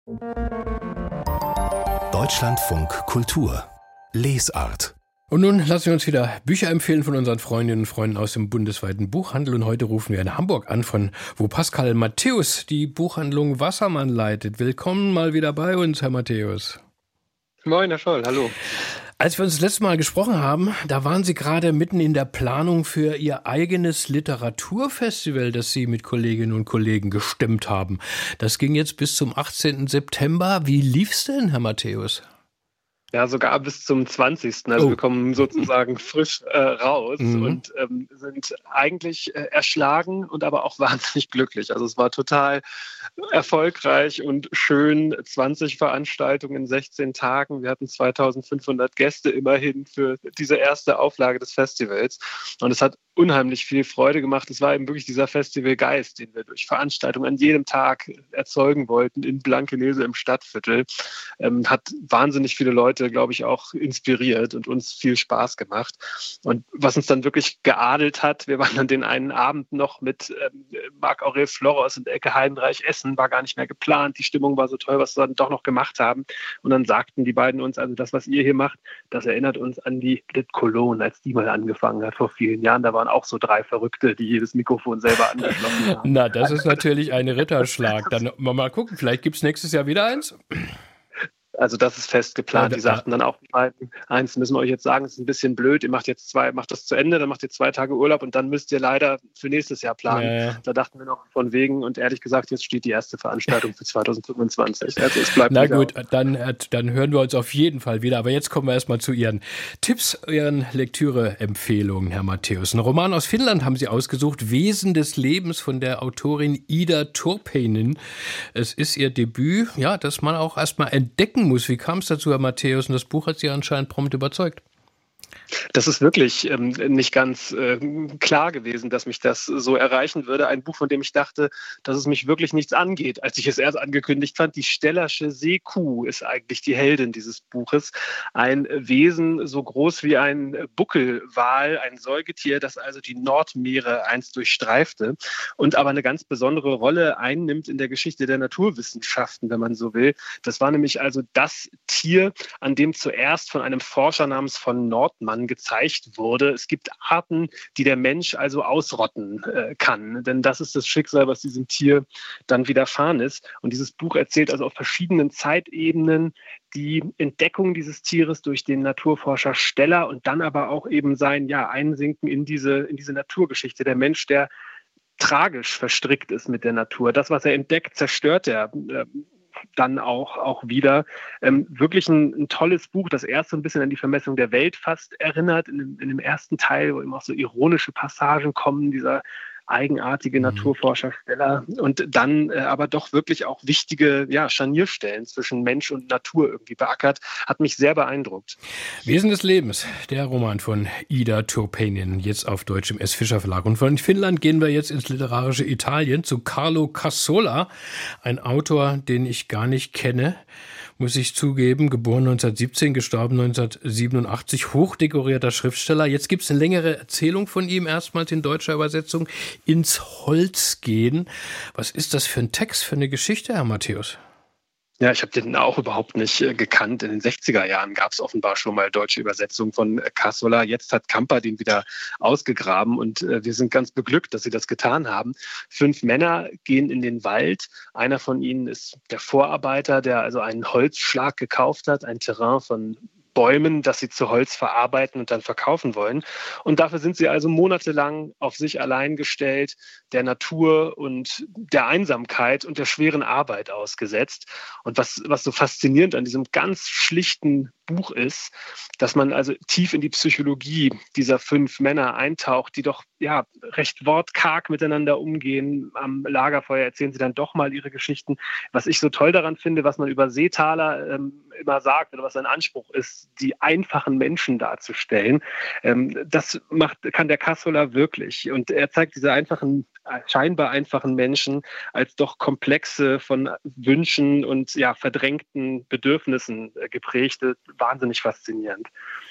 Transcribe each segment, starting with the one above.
Deutschlandfunk Kultur Lesart. Und nun lassen wir uns wieder Bücher empfehlen von unseren Freundinnen und Freunden aus dem bundesweiten Buchhandel. Und heute rufen wir in Hamburg an, wo Pascal Matthäus die Buchhandlung Wassermann leitet. Willkommen mal wieder bei uns, Herr Matthäus. Moin, Herr Scholl, hallo. Als wir uns das letzte Mal gesprochen haben, da waren Sie gerade mitten in der Planung für Ihr eigenes Literaturfestival, das Sie mit Kolleginnen und Kollegen gestemmt haben. Das ging jetzt bis zum 18. September. Wie lief's denn, Herr Matthäus? Ja, sogar bis zum 20. Also wir kommen sozusagen frisch raus und sind eigentlich erschlagen und aber auch wahnsinnig glücklich. Also es war total erfolgreich und schön. 20 Veranstaltungen in 16 Tagen. Wir hatten 2500 Gäste immerhin für diese erste Auflage des Festivals. Und es hat unheimlich viel Freude gemacht. Es war eben wirklich dieser Festivalgeist, den wir durch Veranstaltungen an jedem Tag erzeugen wollten in Blankenese im Stadtviertel. Hat wahnsinnig viele Leute, glaube ich, auch inspiriert und uns viel Spaß gemacht. Und was uns dann wirklich geadelt hat, wir waren dann den einen Abend noch mit Marc-Aurel Floros und Elke Heidenreich essen, war gar nicht mehr geplant. Die Stimmung war so toll, was wir dann doch noch gemacht haben. Und dann sagten die beiden uns, also das, was ihr hier macht, das erinnert uns an die Lit Cologne, als die mal angefangen hat vor vielen Jahren. Da waren auch so 3 Verrückte, die jedes Mikrofon selber angeschlossen haben. Na, das ist natürlich ein Ritterschlag. Dann mal gucken, vielleicht gibt es nächstes Jahr wieder eins. Also das ist fest geplant. Die sagten dann auch, eins müssen wir euch jetzt sagen, es ist ein bisschen blöd, ihr macht das zu Ende, dann macht ihr 2 Tage Urlaub und dann müsst ihr leider für nächstes Jahr planen. Ja. Da dachten wir noch von wegen und ehrlich gesagt, jetzt steht die erste Veranstaltung für 2025. Also es bleibt. Na gut, dann hören wir uns auf jeden Fall wieder. Aber jetzt kommen wir erstmal zu Ihren Tipps, Ihren Lektüre-Empfehlungen, Herr Matthäus. Ein Roman aus Finnland haben Sie ausgesucht, Wesen des Lebens von der Autorin Ida Turpeinen. Es ist Ihr Debüt, ja, das man auch erstmal entdecken muss. Wie kam es dazu, Herr Matthäus? Und das Buch hat Sie anscheinend prompt überzeugt. Das ist wirklich nicht ganz klar gewesen, dass mich das so erreichen würde. Ein Buch, von dem ich dachte, dass es mich wirklich nichts angeht, als ich es erst angekündigt fand. Die Stellersche Seekuh ist eigentlich die Heldin dieses Buches. Ein Wesen so groß wie ein Buckelwal, ein Säugetier, das also die Nordmeere einst durchstreifte und aber eine ganz besondere Rolle einnimmt in der Geschichte der Naturwissenschaften, wenn man so will. Das war nämlich also das Tier, an dem zuerst von einem Forscher namens von Nordmann gezeigt wurde. Es gibt Arten, die der Mensch also ausrotten kann. Denn das ist das Schicksal, was diesem Tier dann widerfahren ist. Und dieses Buch erzählt also auf verschiedenen Zeitebenen die Entdeckung dieses Tieres durch den Naturforscher Steller und dann aber auch eben sein Einsinken in diese Naturgeschichte. Der Mensch, der tragisch verstrickt ist mit der Natur. Das, was er entdeckt, zerstört er dann auch wieder. Wirklich ein tolles Buch, das erst so ein bisschen an die Vermessung der Welt fast erinnert, in dem ersten Teil, wo eben auch so ironische Passagen kommen, dieser eigenartige Naturforscher Steller und dann aber doch wirklich auch wichtige Scharnierstellen zwischen Mensch und Natur irgendwie beackert, hat mich sehr beeindruckt. Wesen des Lebens, der Roman von Ida Turpeinen, jetzt auf Deutsch im S. Fischer Verlag. Und von Finnland gehen wir jetzt ins literarische Italien zu Carlo Cassola, ein Autor, den ich gar nicht kenne, muss ich zugeben, geboren 1917, gestorben 1987, hochdekorierter Schriftsteller. Jetzt gibt es eine längere Erzählung von ihm, erstmals in deutscher Übersetzung, Ins Holz gehen. Was ist das für ein Text, für eine Geschichte, Herr Matthäus? Ja, ich habe den auch überhaupt nicht gekannt. In den 60er Jahren gab es offenbar schon mal deutsche Übersetzungen von Cassola. Jetzt hat Kamper den wieder ausgegraben und wir sind ganz beglückt, dass sie das getan haben. 5 Männer gehen in den Wald. Einer von ihnen ist der Vorarbeiter, der also einen Holzschlag gekauft hat, ein Terrain von Bäumen, das sie zu Holz verarbeiten und dann verkaufen wollen. Und dafür sind sie also monatelang auf sich allein gestellt, der Natur und der Einsamkeit und der schweren Arbeit ausgesetzt. Und was so faszinierend an diesem ganz schlichten Buch ist, dass man also tief in die Psychologie dieser 5 Männer eintaucht, die doch recht wortkarg miteinander umgehen. Am Lagerfeuer erzählen sie dann doch mal ihre Geschichten. Was ich so toll daran finde, was man über Seetaler immer sagt oder was ein Anspruch ist, die einfachen Menschen darzustellen, das kann der Cassola wirklich. Und er zeigt diese scheinbar einfachen Menschen als doch komplexe, von Wünschen und verdrängten Bedürfnissen geprägte, wahnsinnig faszinierend.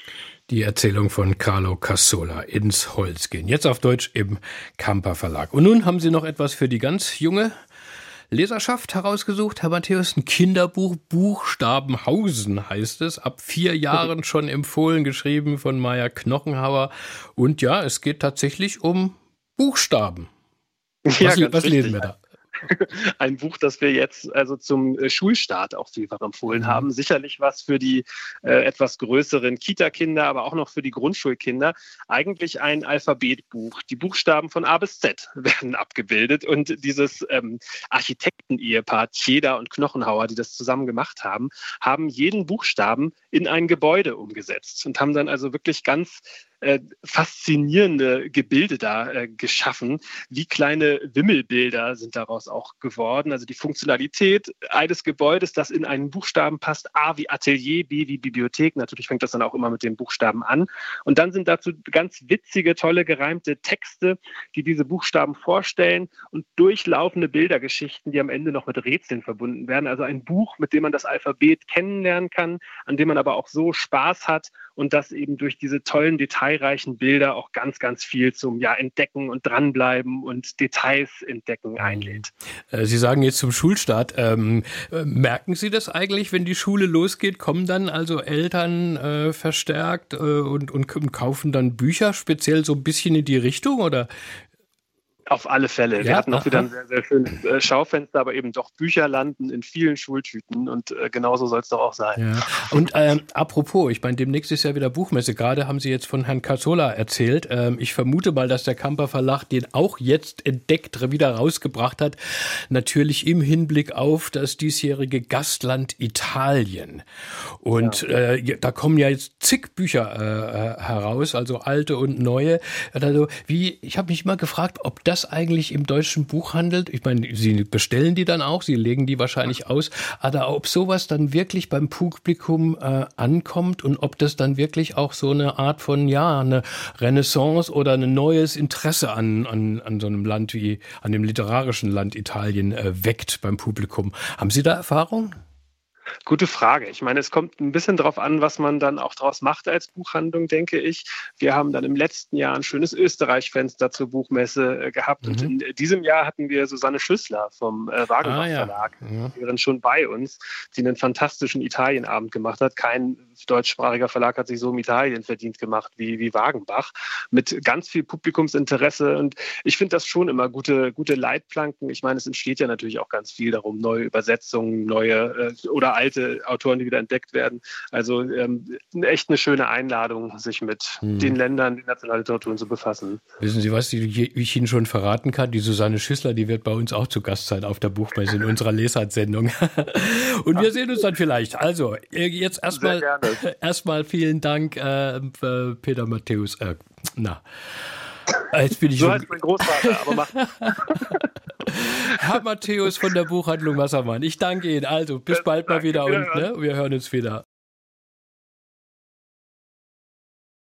Die Erzählung von Carlo Cassola, Ins Holz gehen. Jetzt auf Deutsch im Kamper Verlag. Und nun haben Sie noch etwas für die ganz junge Leserschaft herausgesucht, Herr Matthäus, ein Kinderbuch, Buchstabenhausen heißt es, ab 4 Jahren schon empfohlen, geschrieben von Maja Knochenhauer. Und ja, es geht tatsächlich um Buchstaben. Was lesen wir da? Ein Buch, das wir jetzt also zum Schulstart auch vielfach empfohlen haben. Sicherlich was für die etwas größeren Kita-Kinder, aber auch noch für die Grundschulkinder. Eigentlich ein Alphabetbuch. Die Buchstaben von A bis Z werden abgebildet und dieses Architekten-Ehepaar Tjeda und Knochenhauer, die das zusammen gemacht haben, haben jeden Buchstaben in ein Gebäude umgesetzt und haben dann also wirklich ganz faszinierende Gebilde da geschaffen. Wie kleine Wimmelbilder sind daraus auch geworden. Also die Funktionalität eines Gebäudes, das in einen Buchstaben passt. A wie Atelier, B wie Bibliothek. Natürlich fängt das dann auch immer mit den Buchstaben an. Und dann sind dazu ganz witzige, tolle, gereimte Texte, die diese Buchstaben vorstellen und durchlaufende Bildergeschichten, die am Ende noch mit Rätseln verbunden werden. Also ein Buch, mit dem man das Alphabet kennenlernen kann, an dem man aber auch so Spaß hat und das eben durch diese tollen, detailreichen Bilder auch ganz, ganz viel zum Entdecken und Dranbleiben und Details entdecken einlädt. Sie sagen jetzt zum Schulstart. Merken Sie das eigentlich, wenn die Schule losgeht? Kommen dann also Eltern verstärkt und kaufen dann Bücher speziell so ein bisschen in die Richtung, oder? Auf alle Fälle. Wir hatten auch wieder ein sehr, sehr schönes Schaufenster, aber eben doch Bücher landen in vielen Schultüten und genauso soll es doch auch sein. Ja. Und apropos, ich meine, demnächst ist ja wieder Buchmesse. Gerade haben Sie jetzt von Herrn Cassola erzählt. Ich vermute mal, dass der Kamper Verlag den auch jetzt entdeckt, wieder rausgebracht hat. Natürlich im Hinblick auf das diesjährige Gastland Italien. Und da kommen ja jetzt zig Bücher heraus, also alte und neue. Also ich habe mich immer gefragt, ob das eigentlich im deutschen Buchhandel, ich meine, Sie bestellen die dann auch, Sie legen die wahrscheinlich aus, aber ob sowas dann wirklich beim Publikum ankommt und ob das dann wirklich auch so eine Art von, eine Renaissance oder ein neues Interesse an so einem Land wie, an dem literarischen Land Italien weckt beim Publikum. Haben Sie da Erfahrung? Gute Frage. Ich meine, es kommt ein bisschen drauf an, was man dann auch draus macht als Buchhandlung, denke ich. Wir haben dann im letzten Jahr ein schönes Österreich-Fenster zur Buchmesse gehabt. Und in diesem Jahr hatten wir Susanne Schüssler vom Wagenbach Verlag, die waren schon bei uns, die einen fantastischen Italienabend gemacht hat. Kein deutschsprachiger Verlag hat sich so um Italien verdient gemacht wie Wagenbach, mit ganz viel Publikumsinteresse. Und ich finde das schon immer gute Leitplanken. Ich meine, es entsteht ja natürlich auch ganz viel darum, neue Übersetzungen, neue oder alte Autoren, die wieder entdeckt werden. Also echt eine schöne Einladung, sich mit den Ländern, den Nationalliteraturen zu befassen. Wissen Sie was, ich Ihnen schon verraten kann? Die Susanne Schüssler, die wird bei uns auch zu Gast sein auf der Buchmesse in unserer Lesart-Sendung. Und wir sehen uns dann vielleicht. Also, jetzt erstmal vielen Dank, Peter Matthäus. Jetzt bin ich so heißt mein Großvater, aber mach. Herr Matthäus von der Buchhandlung Wassermann, ich danke Ihnen. Also, bis bald mal wieder und wir hören uns wieder.